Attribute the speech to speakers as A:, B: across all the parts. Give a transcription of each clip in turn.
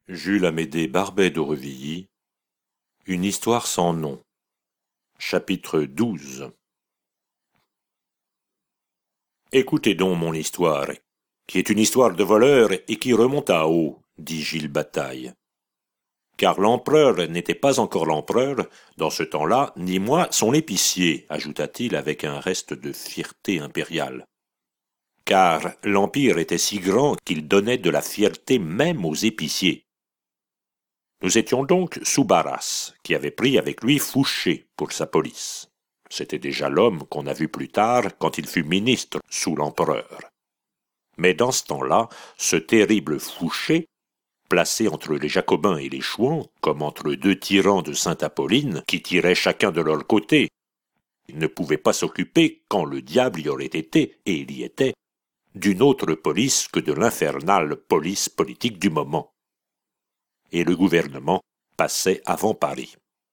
A: Jules Amédée Barbet d'Aurevilly, Une histoire sans nom. Chapitre 12. Écoutez donc mon histoire, qui est une histoire de voleur et qui remonte à haut, dit Gilles Bataille. Car l'empereur n'était pas encore l'empereur, dans ce temps-là, ni moi son épicier, ajouta-t-il avec un reste de fierté impériale. Car l'empire était si grand qu'il donnait de la fierté même aux épiciers. Nous étions donc sous Barras, qui avait pris avec lui Fouché pour sa police. C'était déjà l'homme qu'on a vu plus tard quand il fut ministre sous l'empereur. Mais dans ce temps-là, ce terrible Fouché, placé entre les Jacobins et les Chouans, comme entre deux tyrans de Sainte-Apolline, qui tiraient chacun de leur côté, il ne pouvait pas s'occuper, quand le diable y aurait été, et il y était, d'une autre police que de l'infernale police politique du moment. Et le gouvernement passait avant Paris.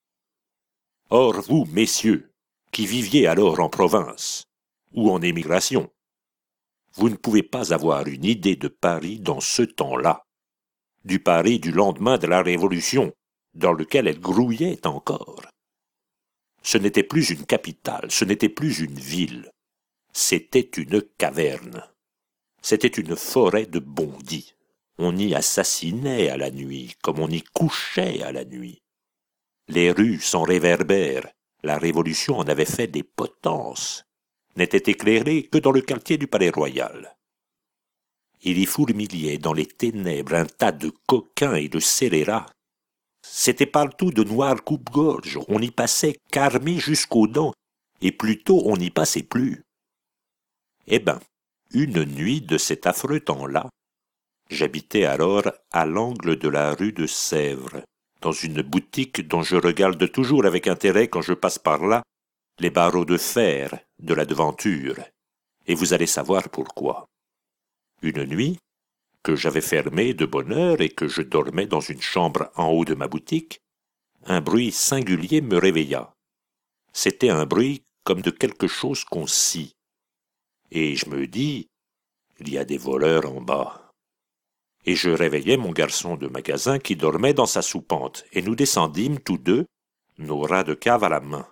A: Or vous, messieurs, qui viviez alors en province, ou en émigration, vous ne pouvez pas avoir une idée de Paris dans ce temps-là, du Paris du lendemain de la Révolution, dans lequel elle grouillait encore. Ce n'était plus une capitale, ce n'était plus une ville, c'était une caverne. C'était une forêt de bondits. On y assassinait à la nuit, comme on y couchait à la nuit. Les rues s'en réverbèrent. La Révolution en avait fait des potences. N'était éclairée que dans le quartier du Palais-Royal. Il y fourmillait dans les ténèbres un tas de coquins et de scélérats. C'était partout de noirs coupe-gorge. On y passait qu'armé jusqu'aux dents, et plutôt on n'y passait plus. Eh ben, une nuit de cet affreux temps-là, j'habitais alors à l'angle de la rue de Sèvres, dans une boutique dont je regarde toujours avec intérêt quand je passe par là les barreaux de fer de la devanture, et vous allez savoir pourquoi. Une nuit, que j'avais fermée de bonne heure et que je dormais dans une chambre en haut de ma boutique, un bruit singulier me réveilla. C'était un bruit comme de quelque chose qu'on scie. Et je me dis, il y a des voleurs en bas. Et je réveillai mon garçon de magasin qui dormait dans sa soupente, et nous descendîmes tous deux, nos rats de cave à la main.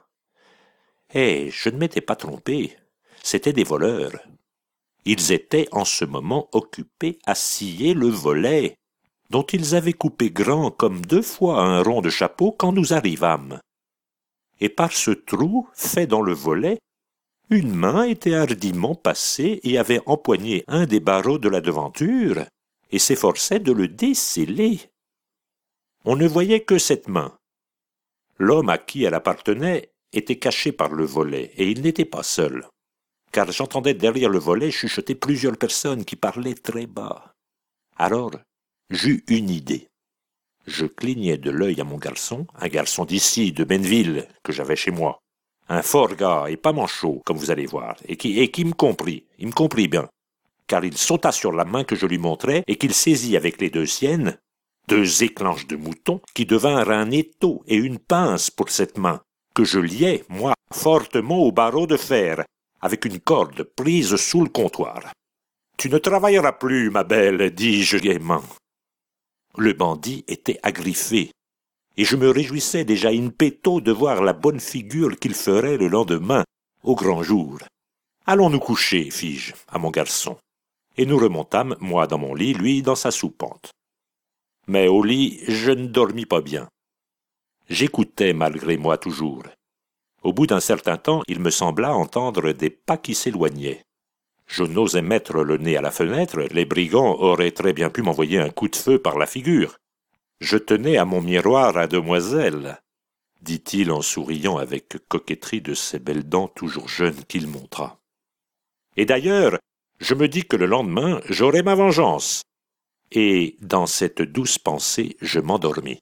A: Eh, je ne m'étais pas trompé, c'étaient des voleurs. Ils étaient en ce moment occupés à scier le volet, dont ils avaient coupé grand comme 2 fois un rond de chapeau quand nous arrivâmes. Et par ce trou fait dans le volet, une main était hardiment passée et avait empoigné un des barreaux de la devanture, et s'efforçait de le desceller. On ne voyait que cette main. L'homme à qui elle appartenait était caché par le volet, et il n'était pas seul, car j'entendais derrière le volet chuchoter plusieurs personnes qui parlaient très bas. Alors, j'eus une idée. Je clignai de l'œil à mon garçon, un garçon d'ici, de Benneville, que j'avais chez moi. Un fort gars, et pas manchot, comme vous allez voir, et qui me comprit, il me comprit bien, car il sauta sur la main que je lui montrais et qu'il saisit avec les 2 siennes, 2 éclanches de mouton qui devinrent un étau et une pince pour cette main, que je liai, moi, fortement au barreau de fer, avec une corde prise sous le comptoir. « Tu ne travailleras plus, ma belle, dis-je gaiement. » Le bandit était agriffé, et je me réjouissais déjà in petto de voir la bonne figure qu'il ferait le lendemain, au grand jour. « Allons nous coucher, fis-je, à mon garçon. » Et nous remontâmes, moi dans mon lit, lui dans sa soupente. Mais au lit, je ne dormis pas bien. J'écoutais malgré moi toujours. Au bout d'un certain temps, il me sembla entendre des pas qui s'éloignaient. Je n'osais mettre le nez à la fenêtre, les brigands auraient très bien pu m'envoyer un coup de feu par la figure. Je tenais à mon miroir à demoiselle, dit-il en souriant avec coquetterie de ses belles dents toujours jeunes qu'il montra. Et d'ailleurs, je me dis que le lendemain, j'aurai ma vengeance. Et dans cette douce pensée, je m'endormis.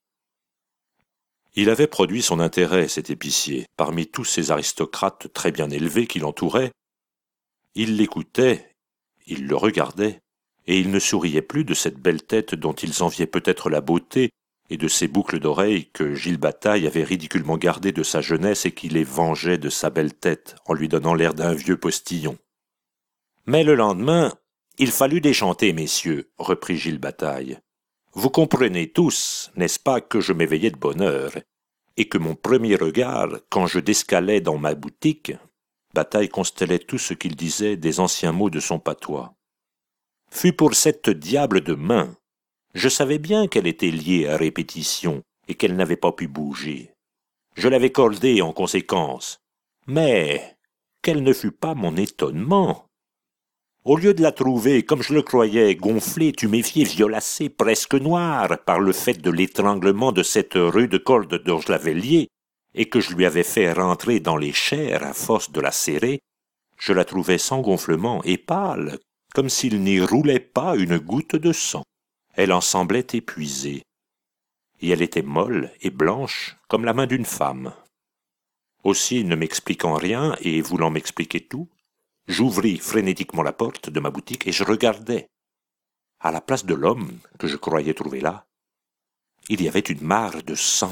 A: Il avait produit son intérêt, cet épicier, parmi tous ces aristocrates très bien élevés qui l'entouraient. Il l'écoutait, il le regardait, et il ne souriait plus de cette belle tête dont ils enviaient peut-être la beauté, et de ces boucles d'oreilles que Gilles Bataille avait ridiculement gardées de sa jeunesse et qui les vengeait de sa belle tête en lui donnant l'air d'un vieux postillon. Mais le lendemain, il fallut déchanter, messieurs, reprit Gilles Bataille. Vous comprenez tous, n'est-ce pas, que je m'éveillais de bonne heure, et que mon premier regard, quand je descalais dans ma boutique, Bataille constellait tout ce qu'il disait des anciens mots de son patois, fut pour cette diable de main. Je savais bien qu'elle était liée à répétition et qu'elle n'avait pas pu bouger. Je l'avais cordée en conséquence. Mais quel ne fut pas mon étonnement! Au lieu de la trouver, comme je le croyais, gonflée, tuméfiée, violacée, presque noire, par le fait de l'étranglement de cette rude corde dont je l'avais liée, et que je lui avais fait rentrer dans les chairs à force de la serrer, je la trouvais sans gonflement et pâle, comme s'il n'y roulait pas une goutte de sang. Elle en semblait épuisée, et elle était molle et blanche comme la main d'une femme. Aussi, ne m'expliquant rien et voulant m'expliquer tout, j'ouvris frénétiquement la porte de ma boutique et je regardais. À la place de l'homme que je croyais trouver là, il y avait une mare de sang.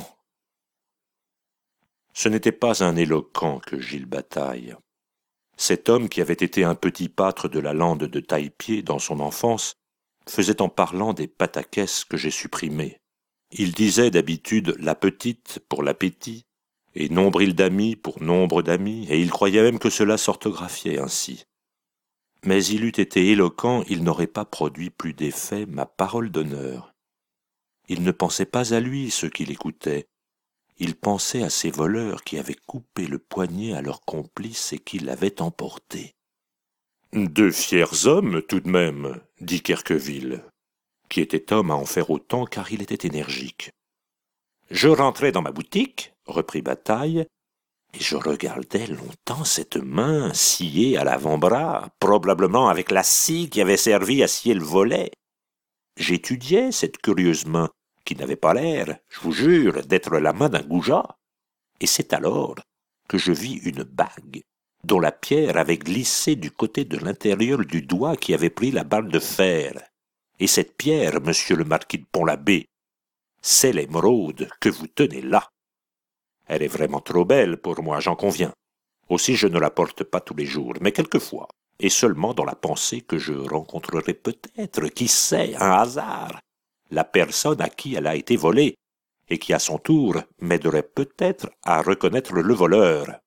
A: Ce n'était pas un éloquent que Gilles Bataille. Cet homme qui avait été un petit pâtre de la lande de Taillepied dans son enfance faisait en parlant des pataquès que j'ai supprimés. Il disait d'habitude la petite pour l'appétit, et nombril d'amis pour nombre d'amis, et il croyait même que cela s'orthographiait ainsi. Mais il eût été éloquent, il n'aurait pas produit plus d'effet, ma parole d'honneur. Il ne pensait pas à lui, ceux qui l'écoutaient. Il pensait à ces voleurs qui avaient coupé le poignet à leur complice et qui l'avaient emporté. « Deux fiers hommes, tout de même, » dit Querqueville, qui était homme à en faire autant car il était énergique. Je rentrai dans ma boutique, reprit Bataille, et je regardais longtemps cette main sciée à l'avant-bras, probablement avec la scie qui avait servi à scier le volet. J'étudiais cette curieuse main, qui n'avait pas l'air, je vous jure, d'être la main d'un goujat. Et c'est alors que je vis une bague, dont la pierre avait glissé du côté de l'intérieur du doigt qui avait pris la balle de fer. Et cette pierre, monsieur le marquis de Pont-l'Abbé, c'est l'émeraude que vous tenez là. Elle est vraiment trop belle pour moi, j'en conviens. Aussi je ne la porte pas tous les jours, mais quelquefois, et seulement dans la pensée que je rencontrerai peut-être, qui sait, un hasard, la personne à qui elle a été volée, et qui à son tour m'aiderait peut-être à reconnaître le voleur.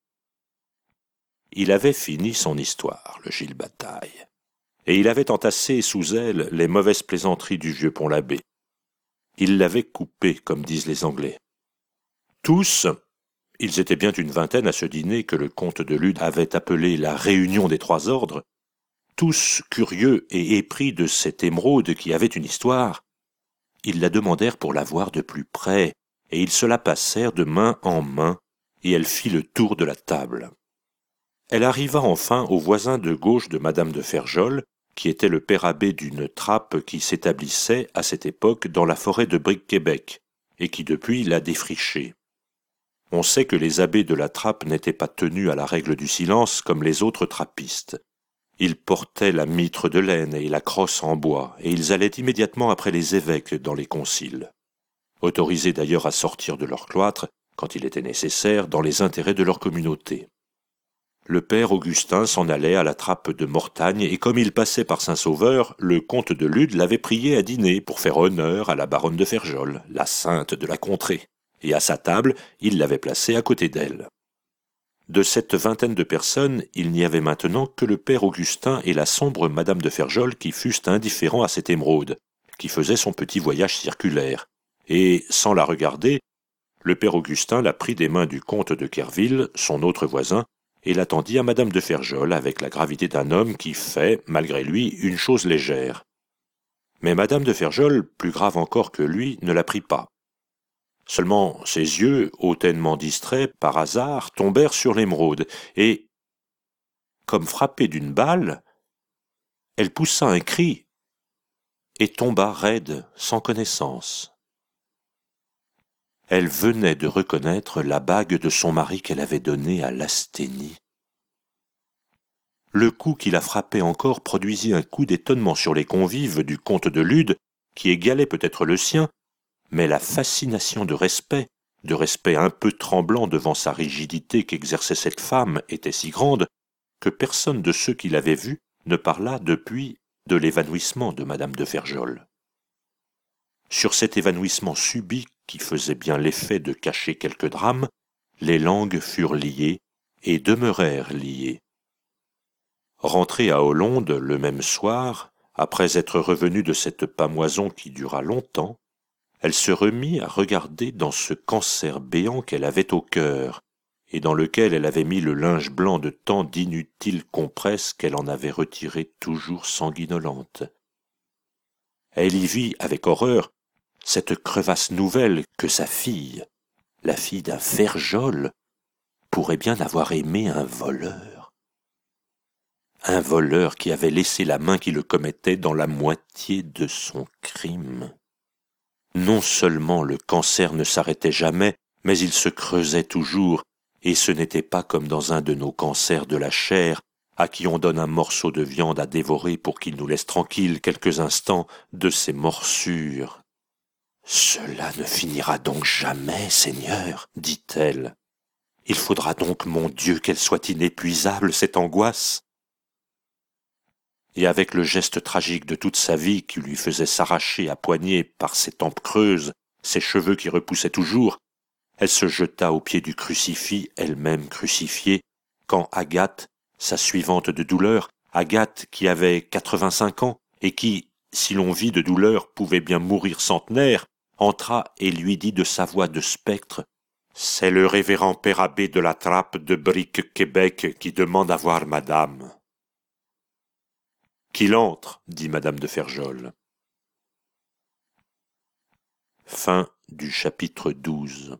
A: Il avait fini son histoire, le Gilles Bataille, et il avait entassé sous elle les mauvaises plaisanteries du vieux Pont-l'Abbé. Il l'avait coupé, comme disent les Anglais. Tous, ils étaient bien une vingtaine à ce dîner que le comte de Lude avait appelé la réunion des trois ordres, tous curieux et épris de cette émeraude qui avait une histoire, ils la demandèrent pour la voir de plus près, et ils se la passèrent de main en main, et elle fit le tour de la table. Elle arriva enfin au voisin de gauche de madame de Ferjol, qui était le père abbé d'une trappe qui s'établissait à cette époque dans la forêt de Bric-Québec, et qui depuis l'a défrichée. On sait que les abbés de la trappe n'étaient pas tenus à la règle du silence comme les autres trappistes. Ils portaient la mitre de laine et la crosse en bois, et ils allaient immédiatement après les évêques dans les conciles, autorisés d'ailleurs à sortir de leur cloître, quand il était nécessaire, dans les intérêts de leur communauté. Le père Augustin s'en allait à la trappe de Mortagne, et comme il passait par Saint-Sauveur, le comte de Lude l'avait prié à dîner pour faire honneur à la baronne de Ferjol, la sainte de la contrée, et à sa table, il l'avait placée à côté d'elle. De cette vingtaine de personnes, il n'y avait maintenant que le père Augustin et la sombre madame de Ferjol qui fussent indifférents à cette émeraude, qui faisait son petit voyage circulaire, et, sans la regarder, le père Augustin la prit des mains du comte de Querville, son autre voisin, et l'attendit à madame de Ferjol avec la gravité d'un homme qui fait, malgré lui, une chose légère. Mais madame de Ferjol, plus grave encore que lui, ne la prit pas. Seulement ses yeux, hautainement distraits, par hasard, tombèrent sur l'émeraude, et, comme frappée d'une balle, elle poussa un cri et tomba raide, sans connaissance. Elle venait de reconnaître la bague de son mari qu'elle avait donnée à Lasthénie. Le coup qui la frappait encore produisit un coup d'étonnement sur les convives du comte de Lude, qui égalait peut-être le sien, mais la fascination de respect un peu tremblant devant sa rigidité qu'exerçait cette femme, était si grande que personne de ceux qui l'avaient vue ne parla depuis de l'évanouissement de madame de Ferjol. Sur cet évanouissement subit, qui faisait bien l'effet de cacher quelque drame, les langues furent liées et demeurèrent liées. Rentrée à Hollande le même soir, après être revenue de cette pâmoison qui dura longtemps, elle se remit à regarder dans ce cancer béant qu'elle avait au cœur, et dans lequel elle avait mis le linge blanc de tant d'inutiles compresses qu'elle en avait retiré toujours sanguinolente. Elle y vit avec horreur cette crevasse nouvelle que sa fille, la fille d'un Ferjol, pourrait bien avoir aimé un voleur. Un voleur qui avait laissé la main qui le commettait dans la moitié de son crime. Non seulement le cancer ne s'arrêtait jamais, mais il se creusait toujours, et ce n'était pas comme dans un de nos cancers de la chair, à qui on donne un morceau de viande à dévorer pour qu'il nous laisse tranquilles quelques instants de ses morsures. « Cela ne finira donc jamais, Seigneur, dit-elle. Il faudra donc, mon Dieu, qu'elle soit inépuisable, cette angoisse. » Et avec le geste tragique de toute sa vie qui lui faisait s'arracher à poignée par ses tempes creuses, ses cheveux qui repoussaient toujours, elle se jeta au pied du crucifix, elle-même crucifiée, quand Agathe, sa suivante de douleur, Agathe qui avait 85 ans et qui, si l'on vit de douleur, pouvait bien mourir centenaire, entra et lui dit de sa voix de spectre « C'est le révérend père abbé de la Trappe de Brique-Québec qui demande à voir madame. » « Qu'il entre, dit madame de Ferjol. Fin du chapitre 12.